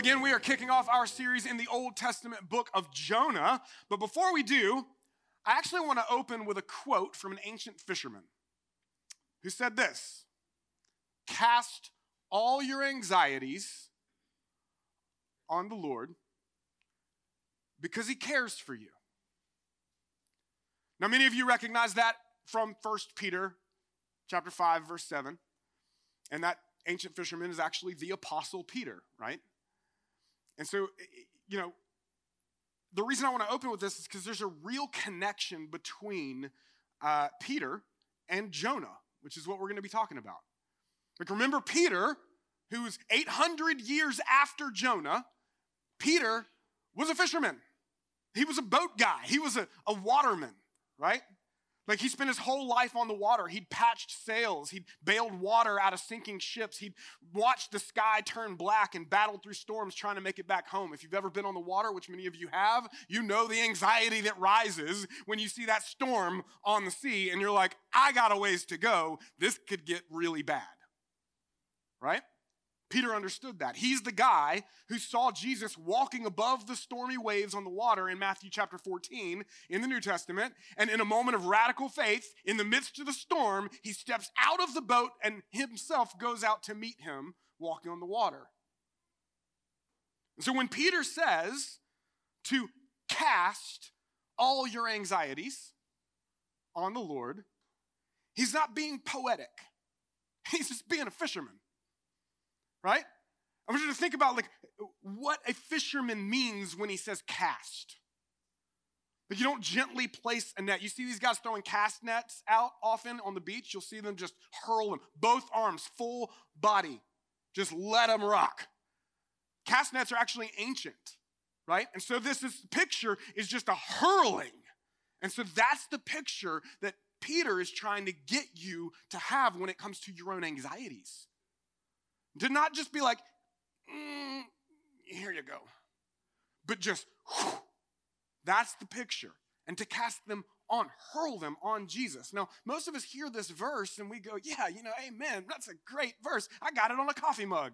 Again, we are kicking off our series in the Old Testament book of Jonah. But before we do, I actually want to open with a quote from an ancient fisherman who said this: "Cast all your anxieties on the Lord because he cares for you." Now, many of you recognize that from 1 Peter chapter 5, verse 7. And that ancient fisherman is actually the Apostle Peter, right? And so, the reason I want to open with this is because there's a real connection between Peter and Jonah, which is what we're going to be talking about. Like, remember Peter, who was 800 years after Jonah. Peter was a fisherman. He was a boat guy. He was a waterman, right? Like, he spent his whole life on the water. He'd patched sails. He'd bailed water out of sinking ships. He'd watched the sky turn black and battled through storms trying to make it back home. If you've ever been on the water, which many of you have, you know the anxiety that rises when you see that storm on the sea and you're like, I got a ways to go. This could get really bad, right? Peter understood that. He's the guy who saw Jesus walking above the stormy waves on the water in Matthew chapter 14 in the New Testament. And in a moment of radical faith, in the midst of the storm, he steps out of the boat and himself goes out to meet him walking on the water. And so when Peter says to cast all your anxieties on the Lord, he's not being poetic. He's just being a fisherman. Right? I want you to think about what a fisherman means when he says cast. Like, you don't gently place a net. You see these guys throwing cast nets out often on the beach. You'll see them just hurl them. Both arms, full body. Just let them rock. Cast nets are actually ancient, right? And so this picture is just a hurling. And so that's the picture that Peter is trying to get you to have when it comes to your own anxieties. To not just be like, here you go. But just, whew, that's the picture. And to cast them on, hurl them on Jesus. Now, most of us hear this verse and we go, yeah, amen. That's a great verse. I got it on a coffee mug.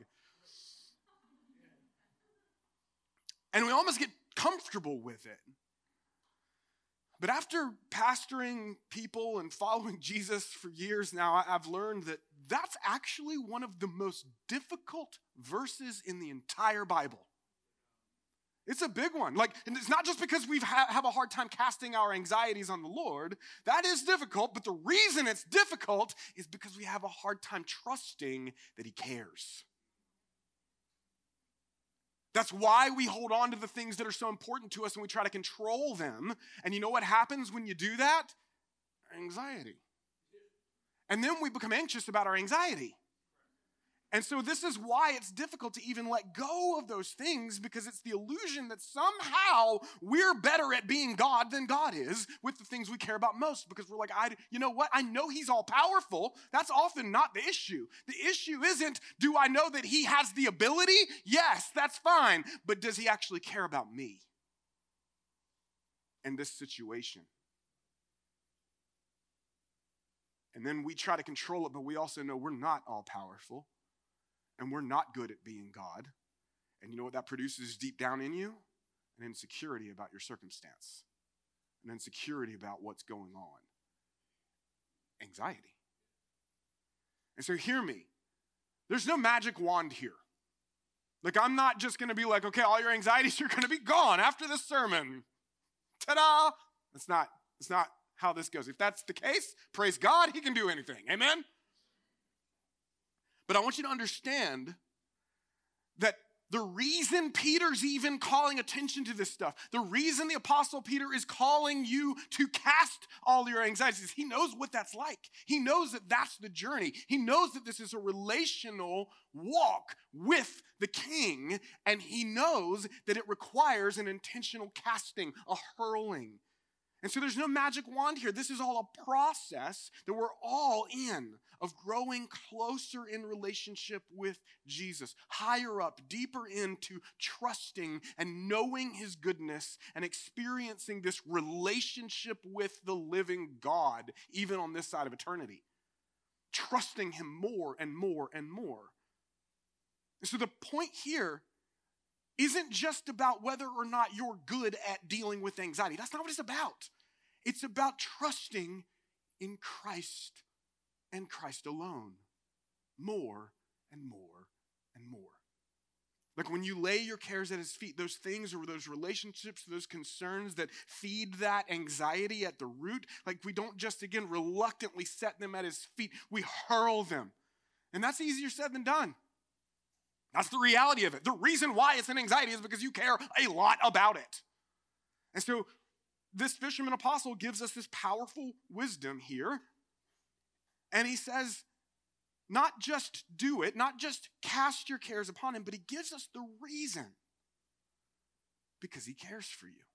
And we almost get comfortable with it. But after pastoring people and following Jesus for years now, I've learned that that's actually one of the most difficult verses in the entire Bible. It's a big one. And it's not just because we have a hard time casting our anxieties on the Lord. That is difficult, but the reason it's difficult is because we have a hard time trusting that he cares. That's why we hold on to the things that are so important to us and we try to control them. And you know what happens when you do that? Anxiety. And then we become anxious about our anxiety. And so this is why it's difficult to even let go of those things, because it's the illusion that somehow we're better at being God than God is with the things we care about most, because we're like, you know what? I know he's all powerful. That's often not the issue. The issue isn't, do I know that he has the ability? Yes, that's fine. But does he actually care about me in this situation? And then we try to control it, but we also know we're not all powerful. And we're not good at being God. And you know what that produces deep down in you? An insecurity about your circumstance. An insecurity about what's going on. Anxiety. And so hear me. There's no magic wand here. I'm not just going to be like, okay, all your anxieties are going to be gone after this sermon. Ta-da! That's not how this goes. If that's the case, praise God, he can do anything. Amen? But I want you to understand that the reason Peter's even calling attention to this stuff, the reason the Apostle Peter is calling you to cast all your anxieties, he knows what that's like. He knows that that's the journey. He knows that this is a relational walk with the King, and he knows that it requires an intentional casting, a hurling. And so there's no magic wand here. This is all a process that we're all in, of growing closer in relationship with Jesus, higher up, deeper into trusting and knowing his goodness and experiencing this relationship with the living God, even on this side of eternity. Trusting him more and more and more. And so the point here isn't just about whether or not you're good at dealing with anxiety. That's not what it's about. It's about trusting in Christ and Christ alone more and more and more. Like when you lay your cares at his feet, those things or those relationships, those concerns that feed that anxiety at the root, like we don't just, again, reluctantly set them at his feet. We hurl them. And that's easier said than done. That's the reality of it. The reason why it's an anxiety is because you care a lot about it. And so this fisherman apostle gives us this powerful wisdom here. And he says, not just do it, not just cast your cares upon him, but he gives us the reason. Because he cares for you.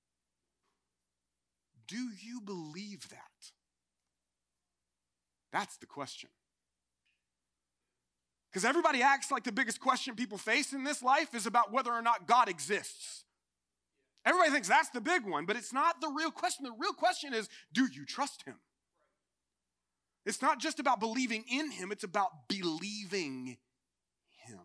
Do you believe that? That's the question. Because everybody acts like the biggest question people face in this life is about whether or not God exists. Everybody thinks that's the big one, but it's not the real question. The real question is, do you trust him? It's not just about believing in him, it's about believing him.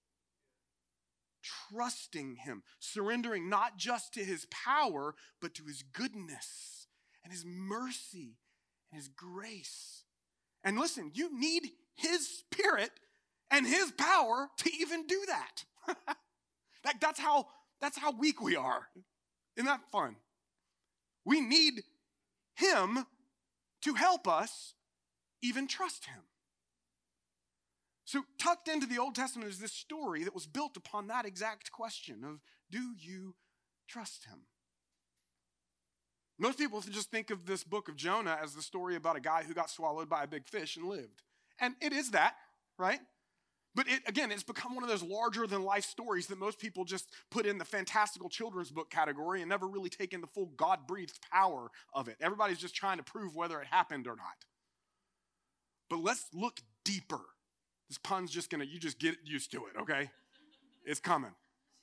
Trusting him, surrendering not just to his power, but to his goodness and his mercy and his grace. And listen, you need his spirit and his power to even do that. That's how weak we are. Isn't that fun? We need him to help us even trust him. So tucked into the Old Testament is this story that was built upon that exact question of, do you trust him? Most people just think of this book of Jonah as the story about a guy who got swallowed by a big fish and lived. And it is that, right? But it's become one of those larger than life stories that most people just put in the fantastical children's book category and never really take in the full God-breathed power of it. Everybody's just trying to prove whether it happened or not. But let's look deeper. This pun's just you just get used to it, okay? It's coming.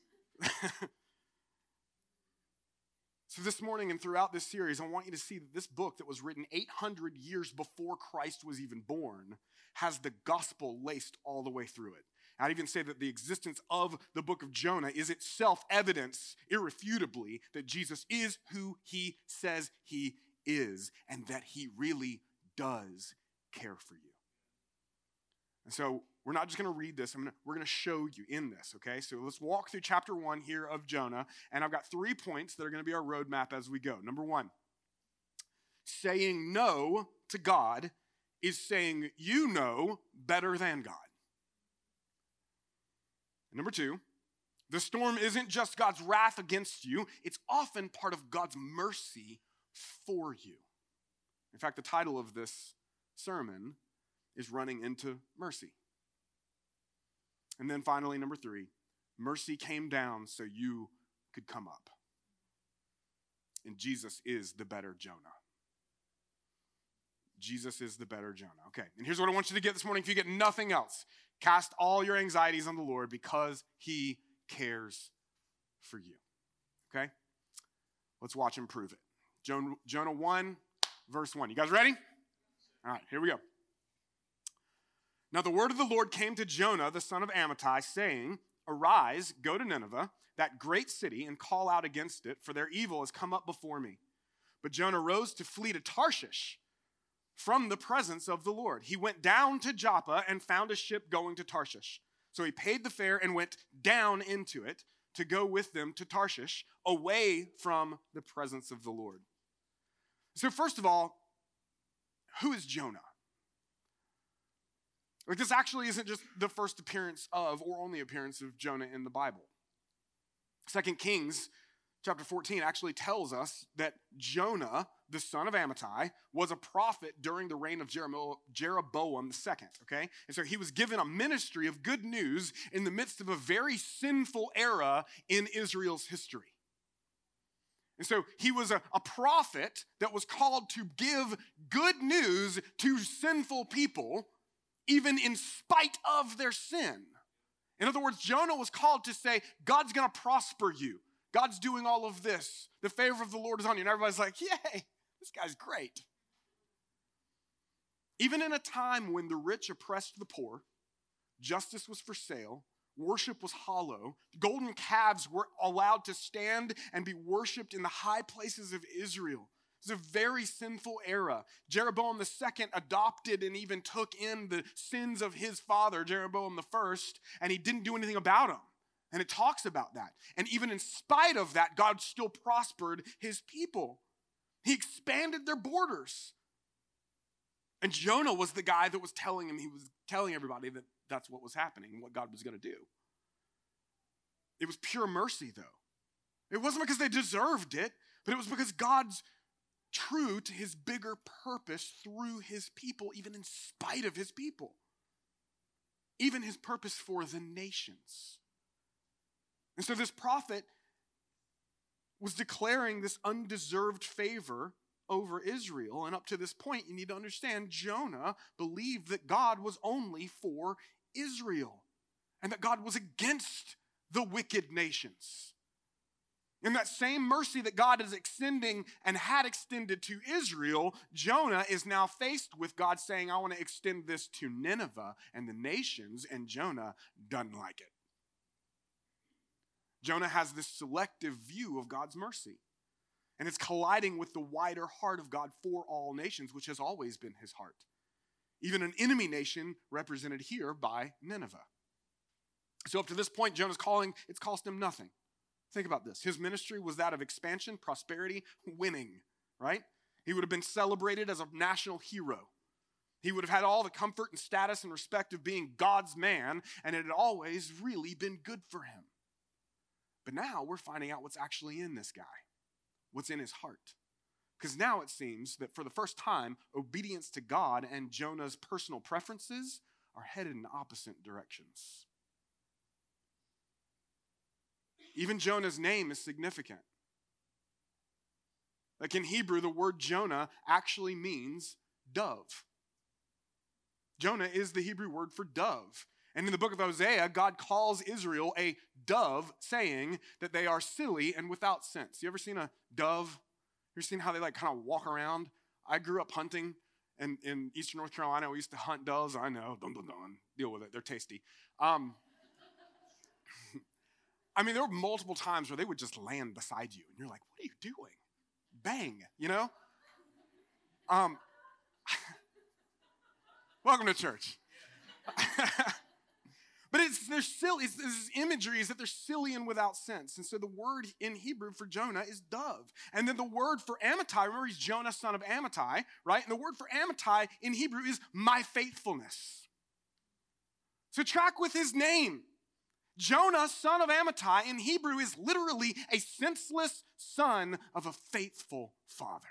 So this morning and throughout this series, I want you to see that this book that was written 800 years before Christ was even born has the gospel laced all the way through it. I'd even say that the existence of the book of Jonah is itself evidence, irrefutably, that Jesus is who he says he is and that he really does care for you. And so we're not just going to read this. We're going to show you in this, okay? So let's walk through chapter 1 here of Jonah, and I've got 3 points that are going to be our roadmap as we go. Number 1, saying no to God is saying you know better than God. Number 2, the storm isn't just God's wrath against you. It's often part of God's mercy for you. In fact, the title of this sermon is Running into Mercy. And then finally, number 3, mercy came down so you could come up. And Jesus is the better Jonah. Jesus is the better Jonah. Okay, and here's what I want you to get this morning if you get nothing else. Cast all your anxieties on the Lord because he cares for you. Okay? Let's watch him prove it. Jonah 1, verse 1. You guys ready? All right, here we go. Now the word of the Lord came to Jonah, the son of Amittai, saying, "Arise, go to Nineveh, that great city, and call out against it, for their evil has come up before me." But Jonah rose to flee to Tarshish from the presence of the Lord. He went down to Joppa and found a ship going to Tarshish. So he paid the fare and went down into it to go with them to Tarshish, away from the presence of the Lord. So first of all, who is Jonah? Like, this actually isn't just the first appearance of or only appearance of Jonah in the Bible. 2 Kings chapter 14 actually tells us that Jonah, the son of Amittai, was a prophet during the reign of Jeroboam II, okay? And so he was given a ministry of good news in the midst of a very sinful era in Israel's history. And so he was a prophet that was called to give good news to sinful people, even in spite of their sin. In other words, Jonah was called to say, God's going to prosper you. God's doing all of this. The favor of the Lord is on you. And everybody's like, yay, this guy's great. Even in a time when the rich oppressed the poor, justice was for sale, worship was hollow. Golden calves were allowed to stand and be worshiped in the high places of Israel. It was a very sinful era. Jeroboam II adopted and even took in the sins of his father, Jeroboam I, and he didn't do anything about them. And it talks about that. And even in spite of that, God still prospered his people. He expanded their borders. And Jonah was the guy that was telling everybody that that's what was happening and what God was going to do. It was pure mercy, though. It wasn't because they deserved it, but it was because God's true to his bigger purpose through his people, even in spite of his people. Even his purpose for the nations. And so this prophet was declaring this undeserved favor over Israel. And up to this point, you need to understand, Jonah believed that God was only for Israel and that God was against the wicked nations. In that same mercy that God is extending and had extended to Israel, Jonah is now faced with God saying, I want to extend this to Nineveh and the nations, and Jonah doesn't like it. Jonah has this selective view of God's mercy, and it's colliding with the wider heart of God for all nations, which has always been his heart. Even an enemy nation represented here by Nineveh. So up to this point, Jonah's calling, it's cost him nothing. Think about this. His ministry was that of expansion, prosperity, winning, right? He would have been celebrated as a national hero. He would have had all the comfort and status and respect of being God's man, and it had always really been good for him. But now we're finding out what's actually in this guy, what's in his heart. Because now it seems that for the first time, obedience to God and Jonah's personal preferences are headed in opposite directions. Even Jonah's name is significant. Like in Hebrew, the word Jonah actually means dove. Jonah is the Hebrew word for dove. And in the book of Hosea, God calls Israel a dove, saying that they are silly and without sense. You ever seen a dove? You ever seen how they kind of walk around? I grew up hunting, and in eastern North Carolina, we used to hunt doves. I know, deal with it. They're tasty. There were multiple times where they would just land beside you, and you're like, what are you doing? Bang, Welcome to church. But they're silly. This imagery is that they're silly and without sense. And so the word in Hebrew for Jonah is dove. And then the word for Amittai, remember he's Jonah, son of Amittai, right? And the word for Amittai in Hebrew is my faithfulness. So track with his name. Jonah, son of Amittai, in Hebrew is literally a senseless son of a faithful father.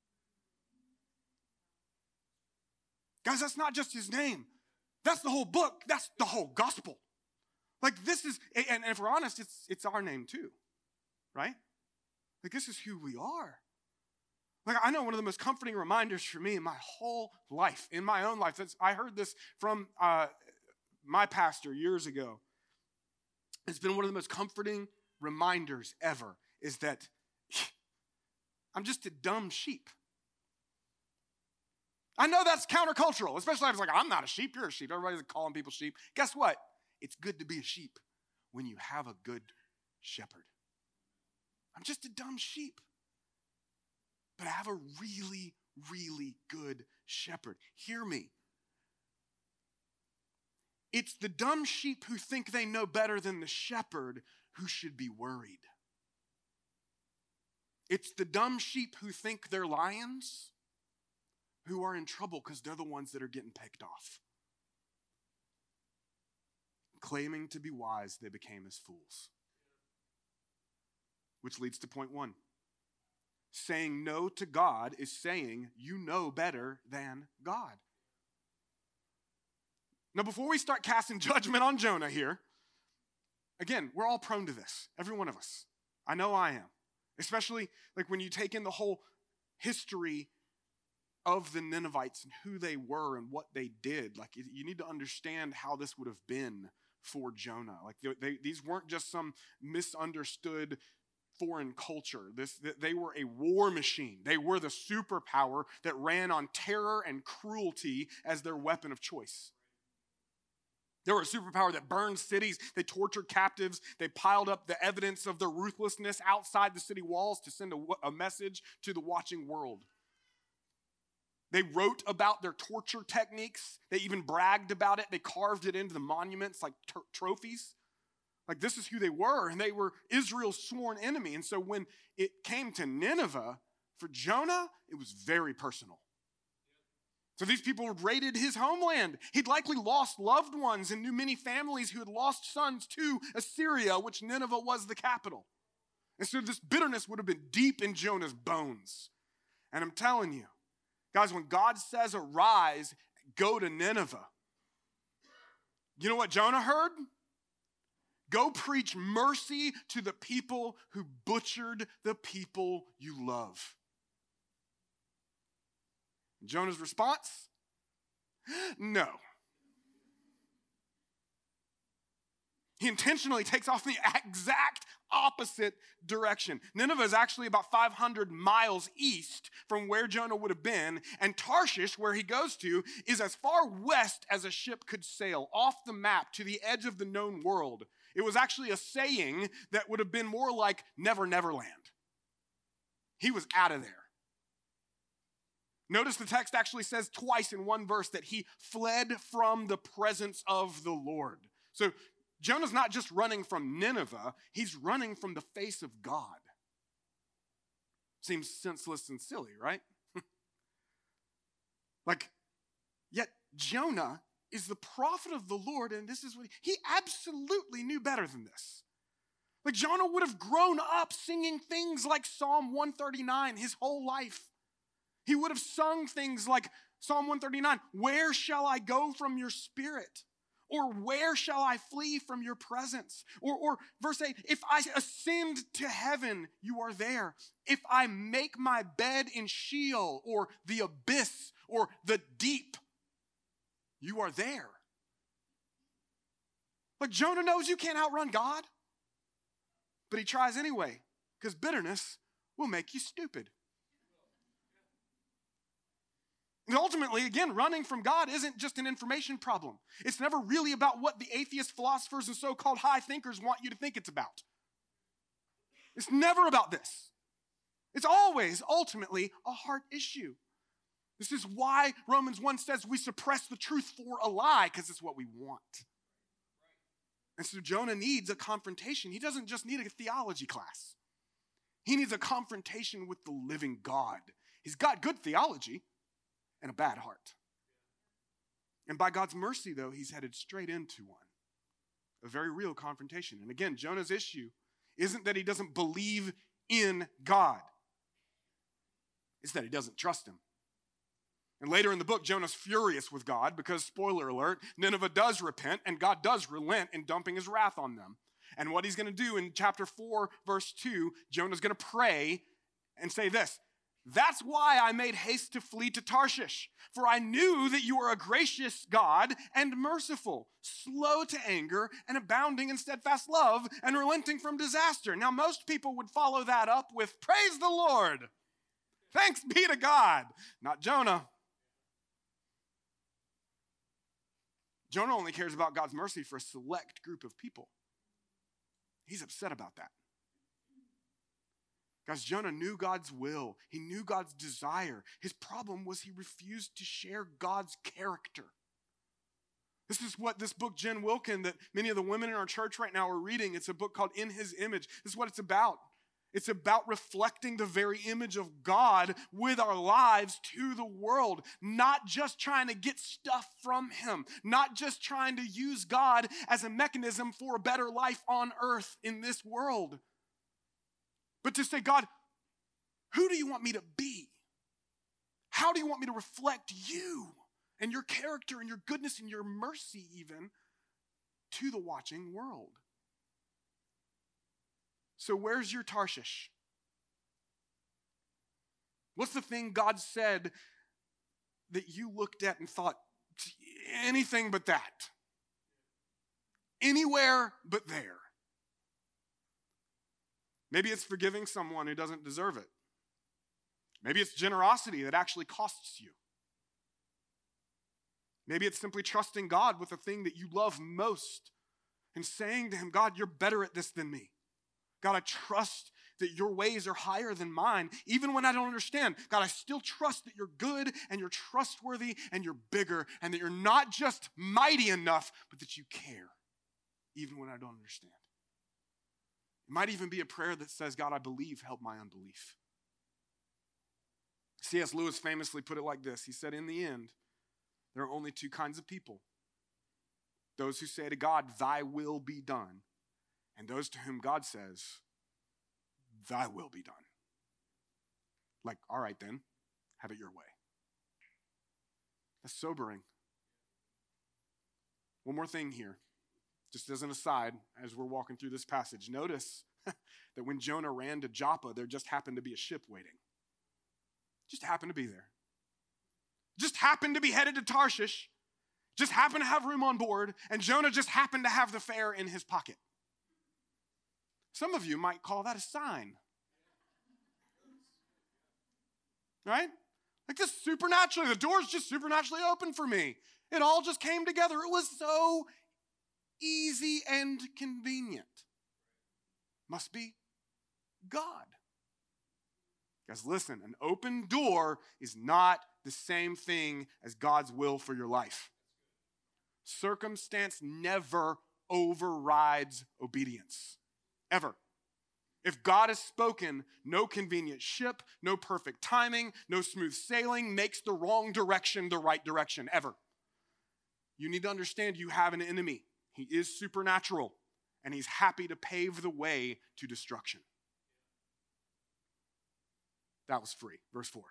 Guys, that's not just his name. That's the whole book. That's the whole gospel. Like this is, and if we're honest, it's our name too, right? Like this is who we are. Like I know one of the most comforting reminders for me in my whole life, in my own life, I heard this from my pastor years ago. It's been one of the most comforting reminders ever, is that I'm just a dumb sheep. I know that's countercultural, especially if it's like, I'm not a sheep, you're a sheep. Everybody's calling people sheep. Guess what? It's good to be a sheep when you have a good shepherd. I'm just a dumb sheep. But I have a really, really good shepherd. Hear me. It's the dumb sheep who think they know better than the shepherd who should be worried. It's the dumb sheep who think they're lions who are in trouble because they're the ones that are getting picked off. Claiming to be wise, they became as fools. Which leads to point one. Saying no to God is saying you know better than God. Now, before we start casting judgment on Jonah here, again, we're all prone to this. Every one of us. I know I am. Especially like when you take in the whole history of the Ninevites and who they were and what they did. Like you need to understand how this would have been for Jonah. Like these weren't just some misunderstood foreign culture. They were a war machine. They were the superpower that ran on terror and cruelty as their weapon of choice. They were a superpower that burned cities. They tortured captives. They piled up the evidence of their ruthlessness outside the city walls to send a message to the watching world. They wrote about their torture techniques. They even bragged about it. They carved it into the monuments like trophies. Like, this is who they were, and they were Israel's sworn enemy. And so when it came to Nineveh, for Jonah, it was very personal. So these people raided his homeland. He'd likely lost loved ones and knew many families who had lost sons to Assyria, which Nineveh was the capital. And so this bitterness would have been deep in Jonah's bones. And I'm telling you, guys, when God says arise, go to Nineveh, you know what Jonah heard? Go preach mercy to the people who butchered the people you love. Jonah's response? No. He intentionally takes off in the exact opposite direction. Nineveh is actually about 500 miles east from where Jonah would have been, and Tarshish, where he goes to, is as far west as a ship could sail, off the map to the edge of the known world. It was actually a saying that would have been more like Never, Never Land. He was out of there. Notice the text actually says twice in one verse that he fled from the presence of the Lord. So Jonah's not just running from Nineveh, he's running from the face of God. Seems senseless and silly, right? Yet Jonah is the prophet of the Lord, and this is what he absolutely knew better than this. Like, Jonah would have grown up singing things like Psalm 139 his whole life. He would have sung things like Psalm 139, where shall I go from your spirit? Or where shall I flee from your presence? Or verse 8, if I ascend to heaven, you are there. If I make my bed in Sheol, or the abyss, or the deep, you are there. But Jonah knows you can't outrun God. But he tries anyway, because bitterness will make you stupid. And ultimately, again, running from God isn't just an information problem. It's never really about what the atheist philosophers and so-called high thinkers want you to think it's about. It's never about this. It's always, ultimately, a heart issue. This is why Romans 1 says we suppress the truth for a lie, because it's what we want. And so Jonah needs a confrontation. He doesn't just need a theology class. He needs a confrontation with the living God. He's got good theology and a bad heart. And by God's mercy, though, he's headed straight into one. A very real confrontation. And again, Jonah's issue isn't that he doesn't believe in God. It's that he doesn't trust him. And later in the book, Jonah's furious with God because, spoiler alert, Nineveh does repent and God does relent in dumping his wrath on them. And what he's going to do in chapter 4, verse 2, Jonah's going to pray and say this, that's why I made haste to flee to Tarshish, for I knew that you are a gracious God and merciful, slow to anger and abounding in steadfast love and relenting from disaster. Now, most people would follow that up with, praise the Lord. Thanks be to God. Not Jonah. Jonah only cares about God's mercy for a select group of people. He's upset about that. Guys, Jonah knew God's will. He knew God's desire. His problem was he refused to share God's character. This is what this book, Jen Wilkin, that many of the women in our church right now are reading. It's a book called In His Image. This is what it's about. It's about reflecting the very image of God with our lives to the world, not just trying to get stuff from him, not just trying to use God as a mechanism for a better life on earth in this world, but to say, God, who do you want me to be? How do you want me to reflect you and your character and your goodness and your mercy even to the watching world? So where's your Tarshish? What's the thing God said that you looked at and thought, anything but that? Anywhere but there. Maybe it's forgiving someone who doesn't deserve it. Maybe it's generosity that actually costs you. Maybe it's simply trusting God with the thing that you love most and saying to him, God, you're better at this than me. God, I trust that your ways are higher than mine. Even when I don't understand, God, I still trust that you're good and you're trustworthy and you're bigger and that you're not just mighty enough, but that you care, even when I don't understand. It might even be a prayer that says, God, I believe, help my unbelief. C.S. Lewis famously put it like this. He said, in the end, there are only two kinds of people. Those who say to God, thy will be done, and those to whom God says, thy will be done. Like, all right then, have it your way. That's sobering. One more thing here, just as an aside, as we're walking through this passage. Notice that when Jonah ran to Joppa, there just happened to be a ship waiting. Just happened to be there. Just happened to be headed to Tarshish. Just happened to have room on board, and Jonah just happened to have the fare in his pocket. Some of you might call that a sign. Right? Like just supernaturally, the doors just supernaturally opened for me. It all just came together. It was so easy and convenient. Must be God. Guys, listen, an open door is not the same thing as God's will for your life. Circumstance never overrides obedience. Ever. If God has spoken, no convenient ship, no perfect timing, no smooth sailing makes the wrong direction the right direction, ever. You need to understand you have an enemy. He is supernatural, and he's happy to pave the way to destruction. That was free. Verse 4.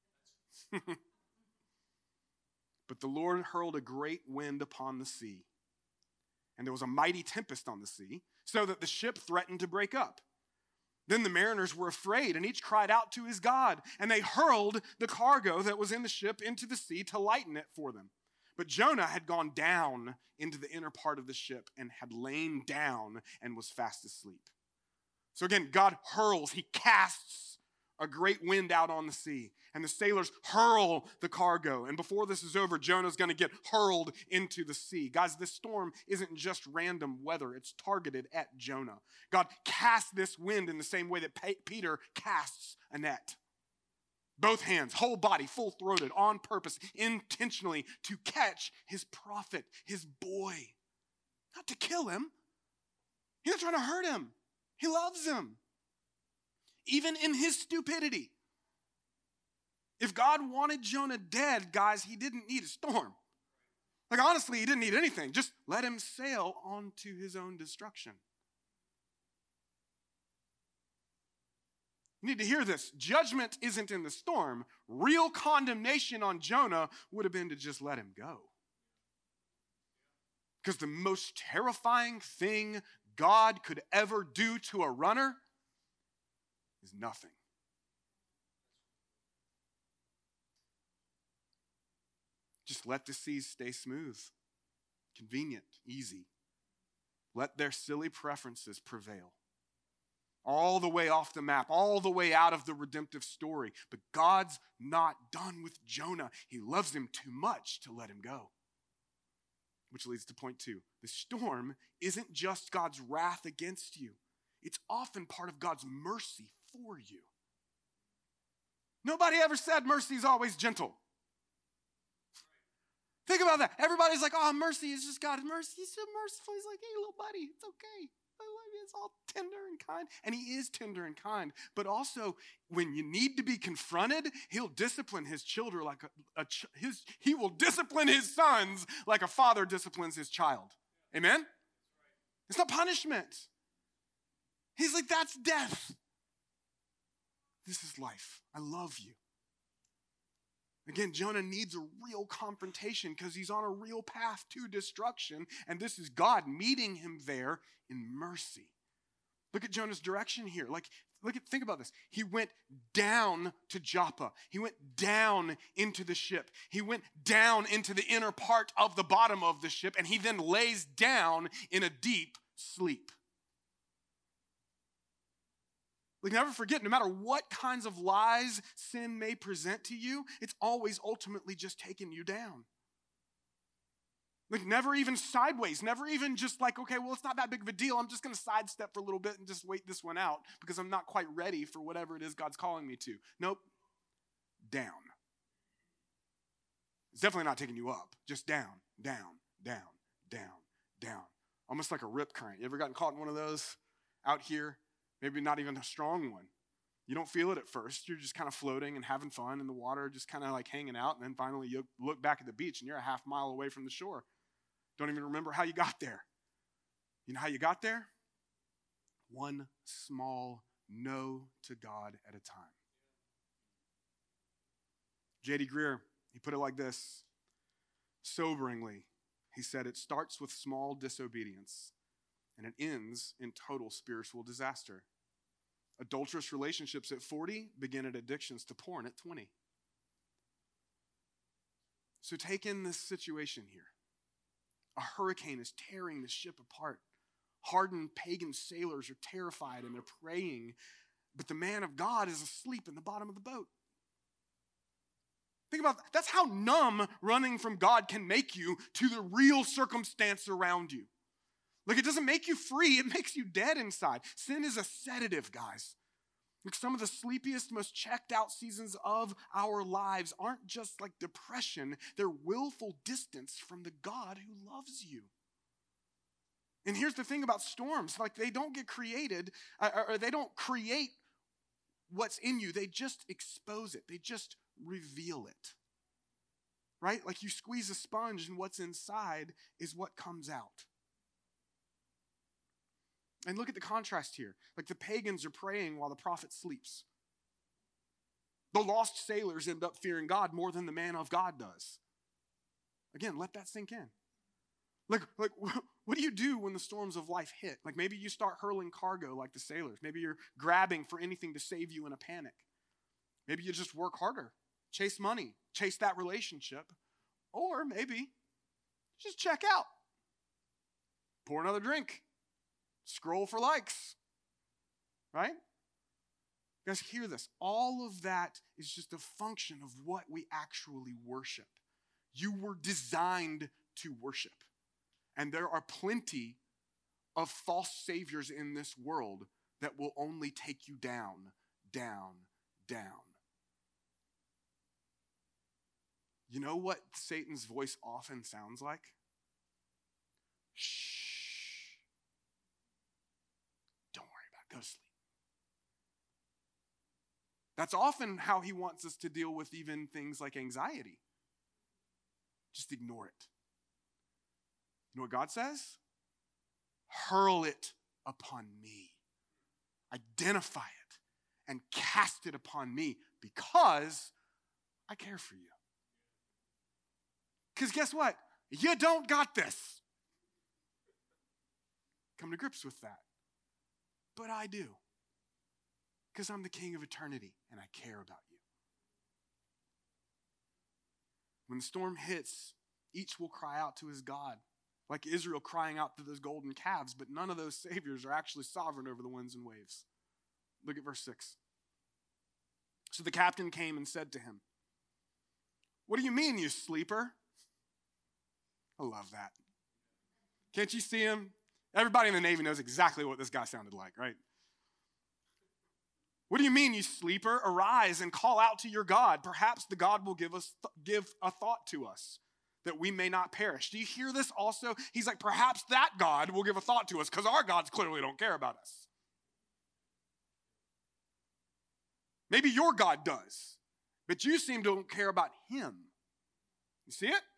But the Lord hurled a great wind upon the sea, and there was a mighty tempest on the sea, so that the ship threatened to break up. Then the mariners were afraid, and each cried out to his God, and they hurled the cargo that was in the ship into the sea to lighten it for them. But Jonah had gone down into the inner part of the ship and had lain down and was fast asleep. So again, God hurls, he casts a great wind out on the sea, and the sailors hurl the cargo. And before this is over, Jonah's going to get hurled into the sea. Guys, this storm isn't just random weather. It's targeted at Jonah. God casts this wind in the same way that Peter casts a net. Both hands, whole body, full-throated, on purpose, intentionally to catch his prophet, his boy. Not to kill him. He's not trying to hurt him. He loves him. Even in his stupidity. If God wanted Jonah dead, guys, he didn't need a storm. Like, honestly, he didn't need anything. Just let him sail onto his own destruction. You need to hear this. Judgment isn't in the storm. Real condemnation on Jonah would have been to just let him go. Because the most terrifying thing God could ever do to a runner is nothing. Just let the seas stay smooth, convenient, easy. Let their silly preferences prevail. All the way off the map, all the way out of the redemptive story. But God's not done with Jonah. He loves him too much to let him go. Which leads to point 2. The storm isn't just God's wrath against you. It's often part of God's mercy for you. Nobody ever said mercy is always gentle. Think about that. Everybody's like, oh, mercy is just God's mercy. He's so merciful. He's like, hey, little buddy, it's okay. I love you. It's all tender and kind. And he is tender and kind. But also, when you need to be confronted, he'll discipline his children like he will discipline his sons like a father disciplines his child. Amen? It's not punishment. He's like, that's death. This is life. I love you. Again, Jonah needs a real confrontation because he's on a real path to destruction, and this is God meeting him there in mercy. Look at Jonah's direction here. Think about this. He went down to Joppa. He went down into the ship. He went down into the inner part of the bottom of the ship, and he then lays down in a deep sleep. Like, never forget, no matter what kinds of lies sin may present to you, it's always ultimately just taking you down. Like never even sideways, never even just like, okay, well, it's not that big of a deal. I'm just going to sidestep for a little bit and just wait this one out because I'm not quite ready for whatever it is God's calling me to. Nope. Down. It's definitely not taking you up. Just down, down, down, down, down. Almost like a rip current. You ever gotten caught in one of those out here? Maybe not even a strong one. You don't feel it at first. You're just kind of floating and having fun in the water, just kind of like hanging out. And then finally you look back at the beach and you're a half mile away from the shore. Don't even remember how you got there. You know how you got there? One small no to God at a time. J.D. Greear, he put it like this. Soberingly, he said, it starts with small disobedience and it ends in total spiritual disaster. Adulterous relationships at 40 begin at addictions to porn at 20. So take in this situation here. A hurricane is tearing the ship apart. Hardened pagan sailors are terrified and they're praying, but the man of God is asleep in the bottom of the boat. Think about that. That's how numb running from God can make you to the real circumstance around you. Like, it doesn't make you free, it makes you dead inside. Sin is a sedative, guys. Like, some of the sleepiest, most checked out seasons of our lives aren't just like depression, they're willful distance from the God who loves you. And here's the thing about storms, like they don't get created, or they don't create what's in you, they just expose it, they just reveal it. Right? Like you squeeze a sponge and what's inside is what comes out. And look at the contrast here. Like the pagans are praying while the prophet sleeps. The lost sailors end up fearing God more than the man of God does. Again, let that sink in. Like, what do you do when the storms of life hit? Like maybe you start hurling cargo like the sailors. Maybe you're grabbing for anything to save you in a panic. Maybe you just work harder, chase money, chase that relationship. Or maybe just check out. Pour another drink. Scroll for likes, right? Guys, hear this. All of that is just a function of what we actually worship. You were designed to worship. And there are plenty of false saviors in this world that will only take you down, down, down. You know what Satan's voice often sounds like? Shh. Go to sleep. That's often how he wants us to deal with even things like anxiety. Just ignore it. You know what God says? Hurl it upon me. Identify it and cast it upon me because I care for you. Because guess what? You don't got this. Come to grips with that. But I do. Because I'm the king of eternity and I care about you. When the storm hits, each will cry out to his God. Like Israel crying out to those golden calves, but none of those saviors are actually sovereign over the winds and waves. Look at verse 6. So the captain came and said to him, "What do you mean, you sleeper?" I love that. Can't you see him? Everybody in the Navy knows exactly what this guy sounded like, right? What do you mean, you sleeper? Arise and call out to your God. Perhaps the God will give a thought to us that we may not perish. Do you hear this also? He's like, perhaps that God will give a thought to us because our gods clearly don't care about us. Maybe your God does, but you seem to don't care about him. You see it?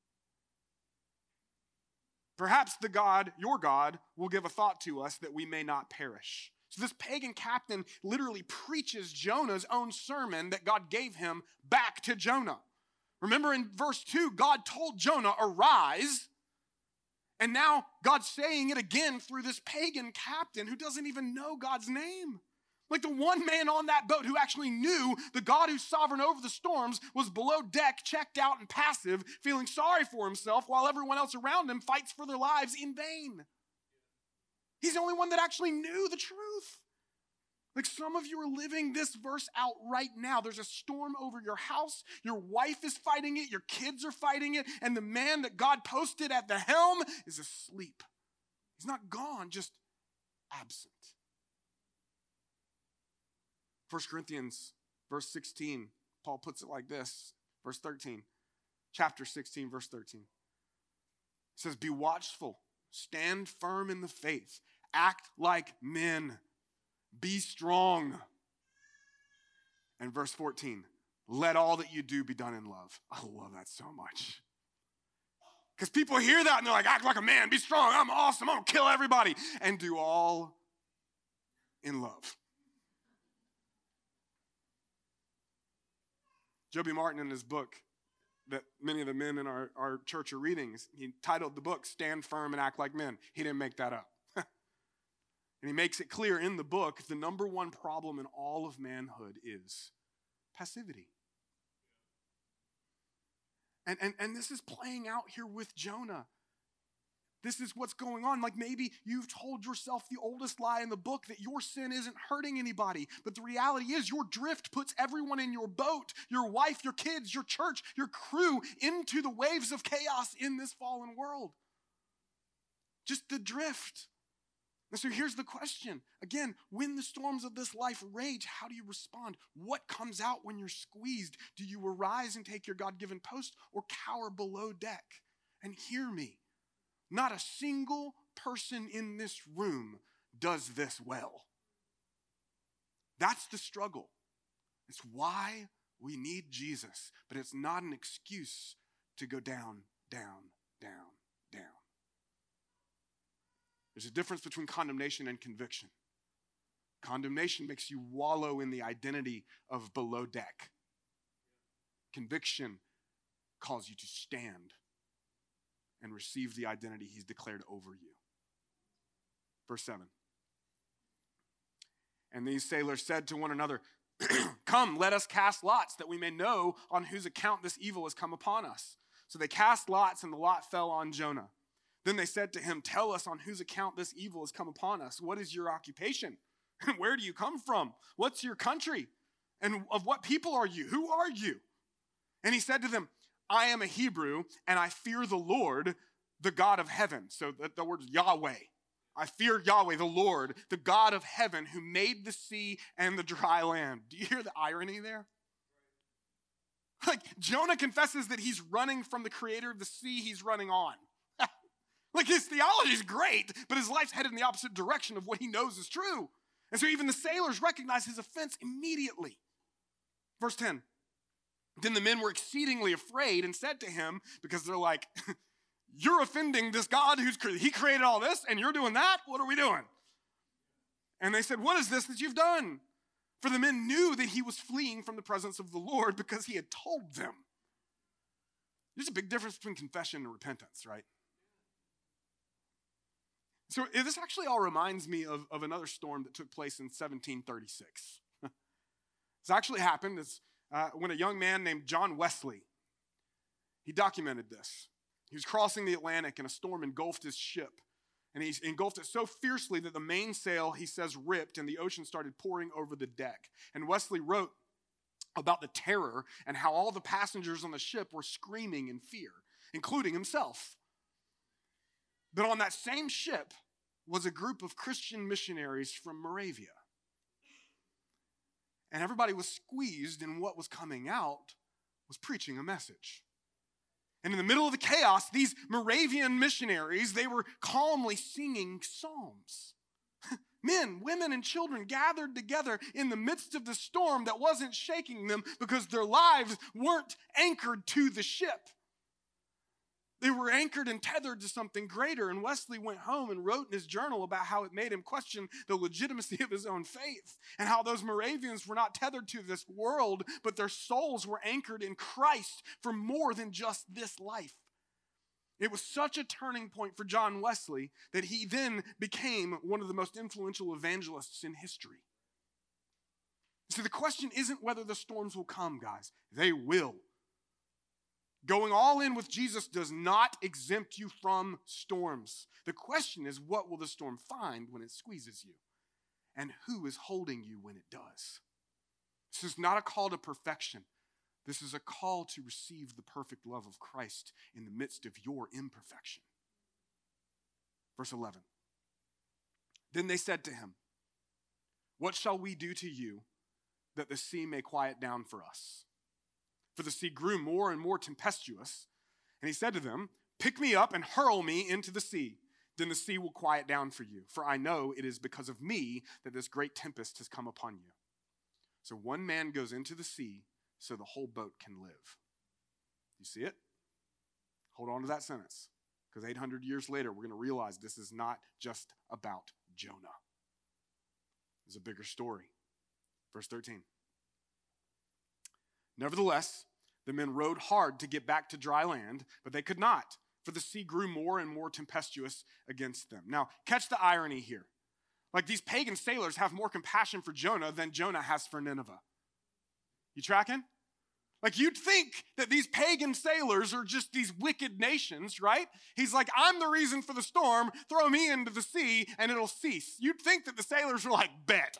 Perhaps the God, your God, will give a thought to us that we may not perish. So this pagan captain literally preaches Jonah's own sermon that God gave him back to Jonah. Remember in verse 2, God told Jonah, arise. And now God's saying it again through this pagan captain who doesn't even know God's name. Like the one man on that boat who actually knew the God who's sovereign over the storms was below deck, checked out and passive, feeling sorry for himself while everyone else around him fights for their lives in vain. He's the only one that actually knew the truth. Like some of you are living this verse out right now. There's a storm over your house. Your wife is fighting it. Your kids are fighting it. And the man that God posted at the helm is asleep. He's not gone, just absent. 1 Corinthians, verse 16, Paul puts it like this. Verse 13, chapter 16, verse 13. It says, be watchful, stand firm in the faith, act like men. Be strong. And verse 14, let all that you do be done in love. I love that so much. Because people hear that and they're like, act like a man, be strong, I'm awesome, I'm going to kill everybody. And do all in love. Joby Martin, in his book that many of the men in our church are reading, he titled the book, Stand Firm and Act Like Men. He didn't make that up. And he makes it clear in the book, the number one problem in all of manhood is passivity. And this is playing out here with Jonah. This is what's going on. Like maybe you've told yourself the oldest lie in the book that your sin isn't hurting anybody. But the reality is your drift puts everyone in your boat, your wife, your kids, your church, your crew into the waves of chaos in this fallen world. Just the drift. And so here's the question. Again, when the storms of this life rage, how do you respond? What comes out when you're squeezed? Do you arise and take your God-given post or cower below deck? And hear me, not a single person in this room does this well. That's the struggle. It's why we need Jesus, but it's not an excuse to go down, down, down, down. There's a difference between condemnation and conviction. Condemnation makes you wallow in the identity of below deck. Conviction calls you to stand and receive the identity he's declared over you. Verse 7. And these sailors said to one another, come, let us cast lots that we may know on whose account this evil has come upon us. So they cast lots and the lot fell on Jonah. Then they said to him, tell us on whose account this evil has come upon us. What is your occupation? Where do you come from? What's your country? And of what people are you? Who are you? And he said to them, I am a Hebrew, and I fear the Lord, the God of heaven. So the word Yahweh. I fear Yahweh, the Lord, the God of heaven, who made the sea and the dry land. Do you hear the irony there? Like, Jonah confesses that he's running from the creator of the sea he's running on. Like, his theology is great, but his life's headed in the opposite direction of what he knows is true. And so even the sailors recognize his offense immediately. Verse 10. Then the men were exceedingly afraid and said to him, because they're like, you're offending this God he created all this, and you're doing that? What are we doing? And they said, what is this that you've done? For the men knew that he was fleeing from the presence of the Lord because he had told them. There's a big difference between confession and repentance, right? So this actually all reminds me of another storm that took place in 1736. This actually happened when a young man named John Wesley, he documented this. He was crossing the Atlantic and a storm engulfed his ship. And he engulfed it so fiercely that the mainsail, he says, ripped and the ocean started pouring over the deck. And Wesley wrote about the terror and how all the passengers on the ship were screaming in fear, including himself. But on that same ship was a group of Christian missionaries from Moravia. And everybody was squeezed, and what was coming out was preaching a message. And in the middle of the chaos, these Moravian missionaries, they were calmly singing psalms. Men, women, and children gathered together in the midst of the storm that wasn't shaking them because their lives weren't anchored to the ship. They were anchored and tethered to something greater. And Wesley went home and wrote in his journal about how it made him question the legitimacy of his own faith and how those Moravians were not tethered to this world, but their souls were anchored in Christ for more than just this life. It was such a turning point for John Wesley that he then became one of the most influential evangelists in history. So the question isn't whether the storms will come, guys. They will. Going all in with Jesus does not exempt you from storms. The question is, what will the storm find when it squeezes you? and who is holding you when it does. This is not a call to perfection. This is a call to receive the perfect love of Christ in the midst of your imperfection. Verse 11. Then they said to him, "What shall we do to you that the sea may quiet down for us?" For the sea grew more and more tempestuous. And he said to them, "Pick me up and hurl me into the sea. Then the sea will quiet down for you. For I know it is because of me that this great tempest has come upon you." So one man goes into the sea so the whole boat can live. You see it? Hold on to that sentence. Because 800 years later, we're going to realize this is not just about Jonah. There's a bigger story. Verse 13. Nevertheless, the men rowed hard to get back to dry land, but they could not, for the sea grew more and more tempestuous against them. Now, catch the irony here. Like, these pagan sailors have more compassion for Jonah than Jonah has for Nineveh. You tracking? Like, you'd think that these pagan sailors are just these wicked nations, right? He's like, "I'm the reason for the storm. Throw me into the sea and it'll cease." You'd think that the sailors are like, "Bet."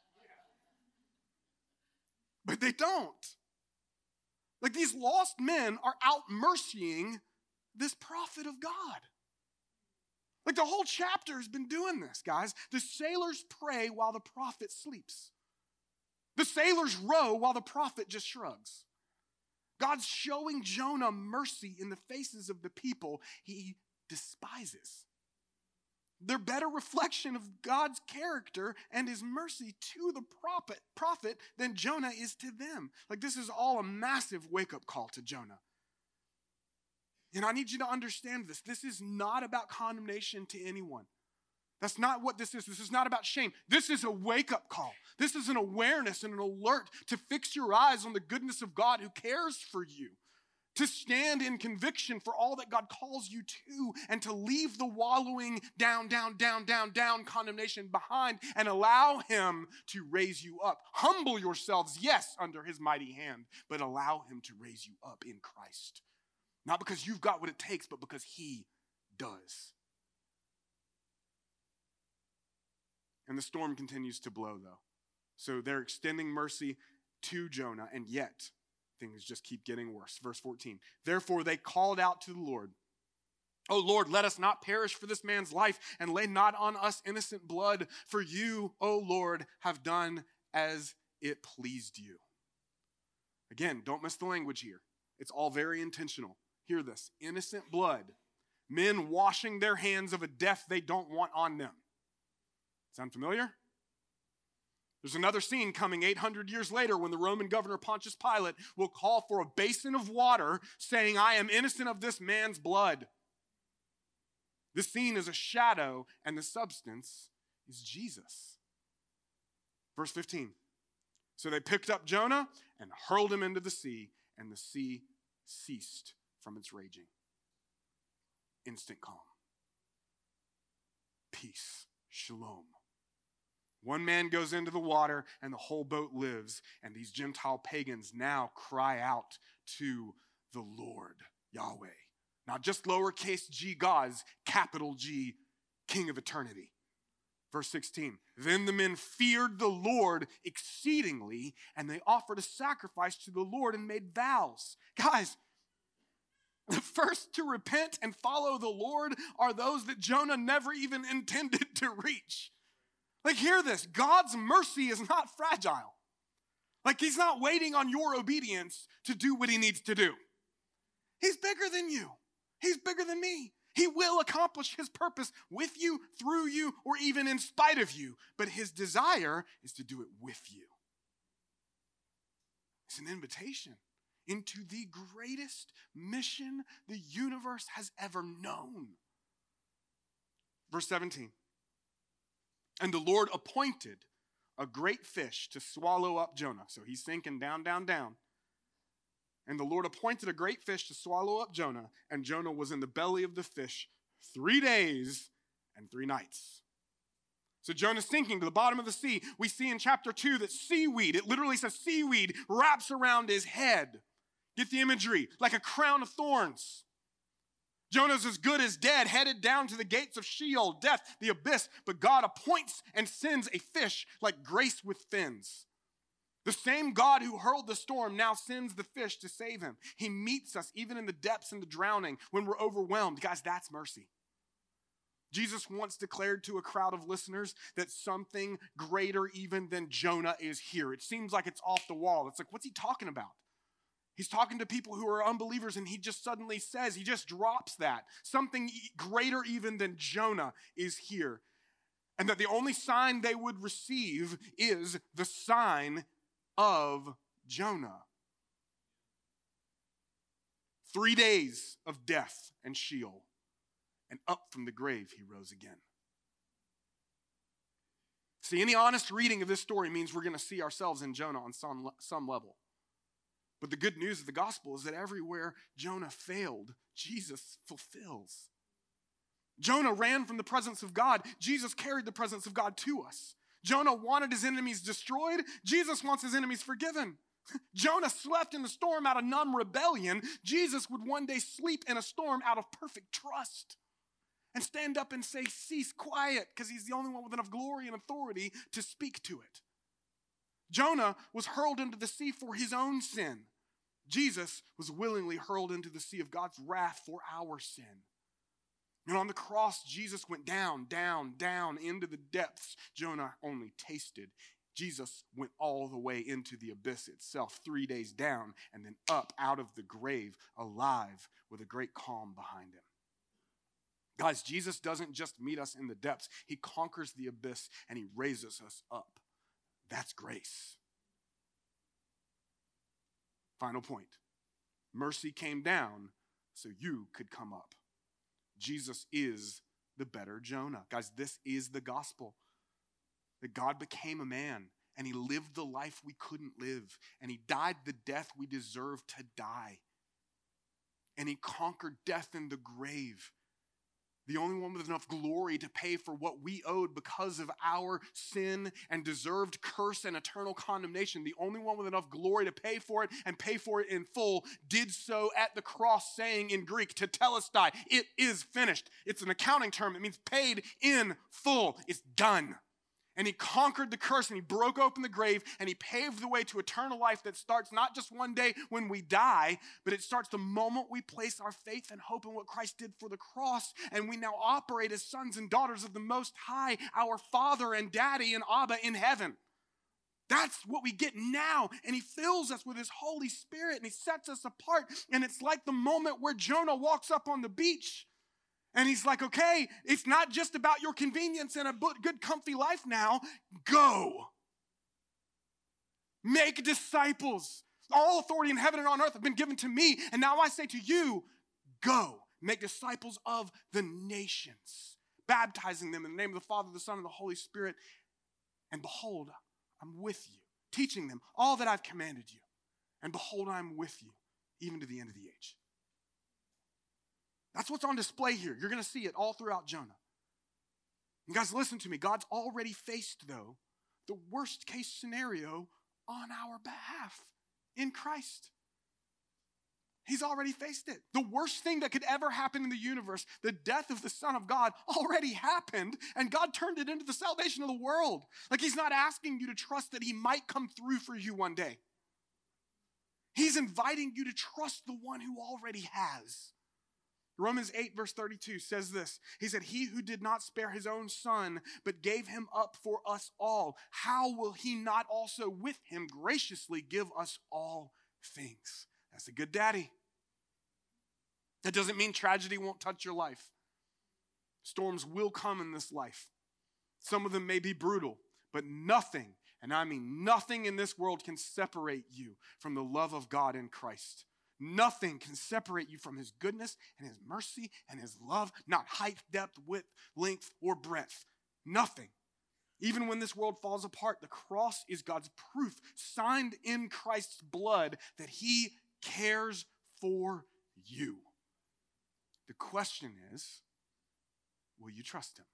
But they don't. Like, these lost men are out mercying this prophet of God. Like, the whole chapter has been doing this, guys. The sailors pray while the prophet sleeps. The sailors row while the prophet just shrugs. God's showing Jonah mercy in the faces of the people he despises. They're better reflection of God's character and his mercy to the prophet than Jonah is to them. Like, this is all a massive wake-up call to Jonah. And I need you to understand this. This is not about condemnation to anyone. That's not what this is. This is not about shame. This is a wake-up call. This is an awareness and an alert to fix your eyes on the goodness of God who cares for you, to stand in conviction for all that God calls you to, and to leave the wallowing down condemnation behind and allow him to raise you up. Humble yourselves, yes, under his mighty hand, but allow him to raise you up in Christ. Not because you've got what it takes, but because he does. And the storm continues to blow, though. So they're extending mercy to Jonah, and yet things just keep getting worse. Verse 14. Therefore they called out to the Lord, "O Lord, let us not perish for this man's life, and lay not on us innocent blood. For you, O Lord, have done as it pleased you." Again, don't miss the language here. It's all very intentional. Hear this. Innocent blood. Men washing their hands of a death they don't want on them. Sound familiar? There's another scene coming 800 years later when the Roman governor Pontius Pilate will call for a basin of water saying, "I am innocent of this man's blood." This scene is a shadow and the substance is Jesus. Verse 15. So they picked up Jonah and hurled him into the sea, and the sea ceased from its raging. Instant calm. Peace. Shalom. One man goes into the water and the whole boat lives, and these Gentile pagans now cry out to the Lord, Yahweh. Not just lowercase g gods, capital G, King of eternity. Verse 16, then the men feared the Lord exceedingly, and they offered a sacrifice to the Lord and made vows. Guys, the first to repent and follow the Lord are those that Jonah never even intended to reach. Like, hear this. God's mercy is not fragile. Like, he's not waiting on your obedience to do what he needs to do. He's bigger than you. He's bigger than me. He will accomplish his purpose with you, through you, or even in spite of you. But his desire is to do it with you. It's an invitation into the greatest mission the universe has ever known. Verse 17. And the Lord appointed a great fish to swallow up Jonah. So he's sinking down. And the Lord appointed a great fish to swallow up Jonah. And Jonah was in the belly of the fish 3 days and 3 nights. So Jonah's sinking to the bottom of the sea. We see in chapter 2 that seaweed, it literally says seaweed, wraps around his head. Get the imagery, like a crown of thorns. Jonah's as good as dead, headed down to the gates of Sheol, death, the abyss. But God appoints and sends a fish like grace with fins. The same God who hurled the storm now sends the fish to save him. He meets us even in the depths and the drowning when we're overwhelmed. Guys, that's mercy. Jesus once declared to a crowd of listeners that something greater even than Jonah is here. It seems like it's off the wall. It's like, what's he talking about? He's talking to people who are unbelievers, and he just suddenly says, he just drops that. Something greater even than Jonah is here. And that the only sign they would receive is the sign of Jonah. 3 days of death and Sheol, and up from the grave he rose again. See, any honest reading of this story means we're going to see ourselves in Jonah on some level. But the good news of the gospel is that everywhere Jonah failed, Jesus fulfills. Jonah ran from the presence of God. Jesus carried the presence of God to us. Jonah wanted his enemies destroyed. Jesus wants his enemies forgiven. Jonah slept in the storm out of numb rebellion. Jesus would one day sleep in a storm out of perfect trust and stand up and say, cease quiet, because he's the only one with enough glory and authority to speak to it. Jonah was hurled into the sea for his own sin. Jesus was willingly hurled into the sea of God's wrath for our sin. And on the cross, Jesus went down, down, down into the depths Jonah only tasted. Jesus went all the way into the abyss itself, 3 days down, and then up out of the grave, alive, with a great calm behind him. Guys, Jesus doesn't just meet us in the depths. He conquers the abyss, and he raises us up. That's grace. Final point. Mercy came down so you could come up. Jesus is the better Jonah. Guys, this is the gospel. That God became a man, and he lived the life we couldn't live, and he died the death we deserved to die. And he conquered death in the grave. The only one with enough glory to pay for what we owed because of our sin and deserved curse and eternal condemnation. The only one with enough glory to pay for it and pay for it in full did so at the cross, saying in Greek, tetelestai, it is finished. It's an accounting term. It means paid in full. It's done. And he conquered the curse, and he broke open the grave, and he paved the way to eternal life that starts not just one day when we die, but it starts the moment we place our faith and hope in what Christ did for the cross, and we now operate as sons and daughters of the Most High, our Father and Daddy and Abba in heaven. That's what we get now, and he fills us with his Holy Spirit, and he sets us apart, and it's like the moment where Jonah walks up on the beach. And he's like, okay, it's not just about your convenience and a good, comfy life now. Go. Make disciples. All authority in heaven and on earth have been given to me. And now I say to you, go. Make disciples of the nations, baptizing them in the name of the Father, the Son, and the Holy Spirit. And behold, I'm with you, teaching them all that I've commanded you. And behold, I'm with you, even to the end of the age. That's what's on display here. You're going to see it all throughout Jonah. And guys, listen to me. God's already faced, though, the worst case scenario on our behalf in Christ. He's already faced it. The worst thing that could ever happen in the universe, the death of the Son of God, already happened, and God turned it into the salvation of the world. Like, he's not asking you to trust that he might come through for you one day. He's inviting you to trust the one who already has. Romans 8 verse 32 says this. He said, he who did not spare his own son, but gave him up for us all, how will he not also with him graciously give us all things? That's a good daddy. That doesn't mean tragedy won't touch your life. Storms will come in this life. Some of them may be brutal, but nothing, and I mean nothing in this world can separate you from the love of God in Christ. Nothing can separate you from his goodness and his mercy and his love, not height, depth, width, length, or breadth. Nothing. Even when this world falls apart, the cross is God's proof, signed in Christ's blood, that he cares for you. The question is, will you trust him?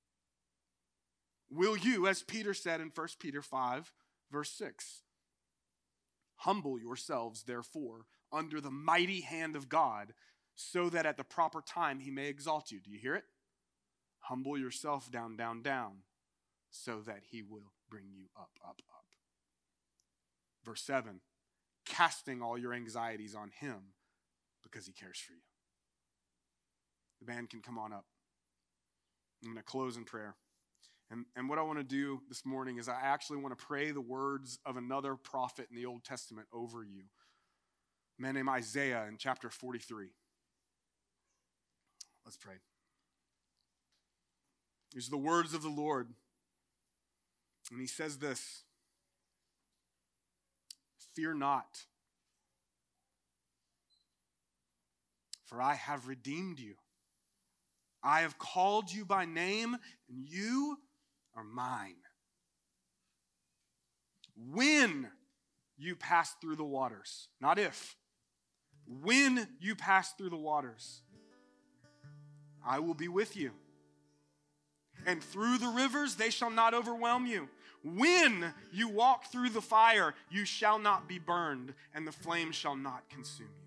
Will you, as Peter said in 1 Peter 5, verse 6, humble yourselves, therefore, under the mighty hand of God, so that at the proper time he may exalt you. Do you hear it? Humble yourself down, down, down, so that he will bring you up, up, up. Verse 7, casting all your anxieties on him because he cares for you. The band can come on up. I'm going to close in prayer. And what I want to do this morning is I actually want to pray the words of another prophet in the Old Testament over you. A man named Isaiah in chapter 43. Let's pray. These are the words of the Lord. And he says this, fear not, for I have redeemed you. I have called you by name, and you are mine. When you pass through the waters, not if, when you pass through the waters, I will be with you. And through the rivers, they shall not overwhelm you. When you walk through the fire, you shall not be burned, and the flame shall not consume you.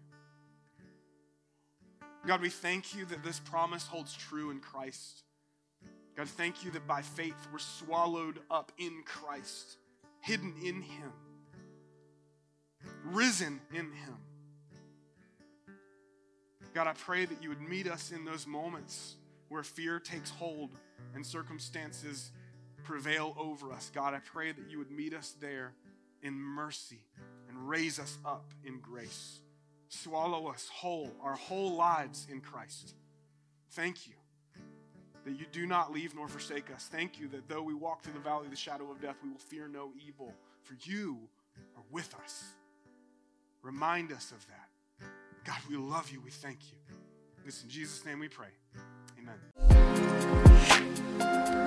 God, we thank you that this promise holds true in Christ. God, thank you that by faith we're swallowed up in Christ, hidden in him, risen in him. God, I pray that you would meet us in those moments where fear takes hold and circumstances prevail over us. God, I pray that you would meet us there in mercy and raise us up in grace. Swallow us whole, our whole lives in Christ. Thank you that you do not leave nor forsake us. Thank you that though we walk through the valley of the shadow of death, we will fear no evil, for you are with us. Remind us of that. God, we love you. We thank you. This in Jesus' name we pray. Amen.